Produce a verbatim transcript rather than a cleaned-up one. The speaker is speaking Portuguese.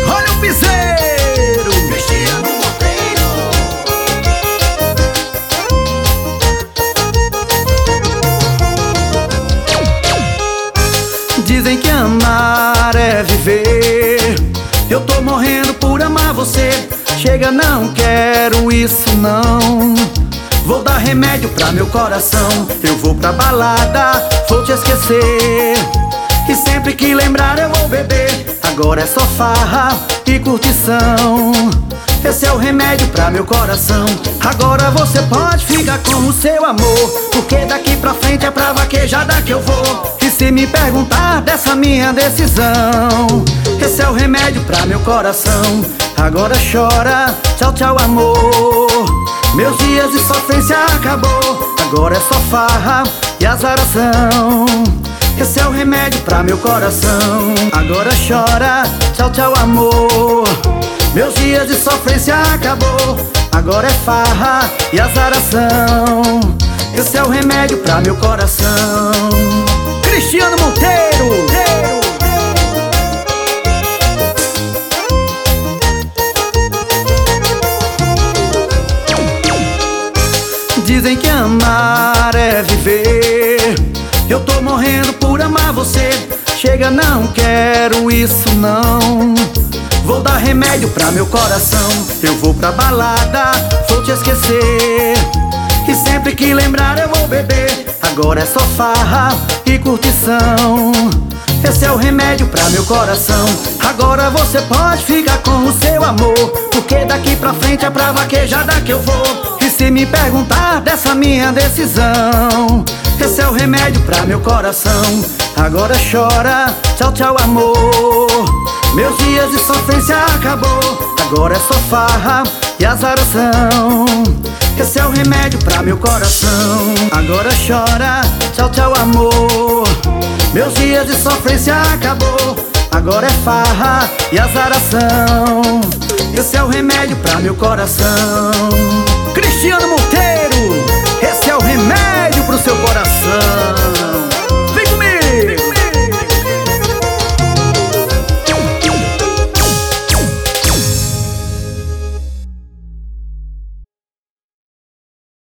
Olha o piseiro, Cristiano Monteiro. Dizem que amar é viver. Eu tô morrendo por amar você. Chega, não quero isso não. Vou dar remédio pra meu coração. Eu vou pra balada, vou te esquecer. E sempre que lembrar eu vou beber. Agora é só farra e curtição. Esse é o remédio pra meu coração. Agora você pode ficar com o seu amor, porque daqui pra frente é pra vaquejada que eu vou. E se me perguntar dessa minha decisão, esse é o remédio pra meu coração. Agora chora, tchau, tchau amor. Meus dias de sofrência acabou. Agora é só farra e azaração. Esse é o remédio pra meu coração. Agora chora, tchau, tchau amor. Meus dias de sofrência acabou. Agora é farra e azaração. Esse é o remédio pra meu coração. Cristiano Monteiro. Dizem que amar é viver. Eu tô morrendo por amar você. Chega, não quero isso não. Vou dar remédio pra meu coração. Eu vou pra balada, vou te esquecer. E sempre que lembrar eu vou beber. Agora é só farra e curtição. Esse é o remédio pra meu coração. Agora você pode ficar com o seu amor, porque daqui pra frente é pra vaquejada que eu vou. E se me perguntar dessa minha decisão, esse é o remédio pra meu coração. Agora chora, tchau, tchau amor. Meus dias de sofrência acabou. Agora é só farra e azaração. Esse é o remédio pra meu coração. Agora chora, tchau, tchau amor. Meus dias de sofrência acabou. Agora é farra e azaração. Esse é o remédio pra meu coração. Cristiano Monteiro, esse é o remédio pro seu coração.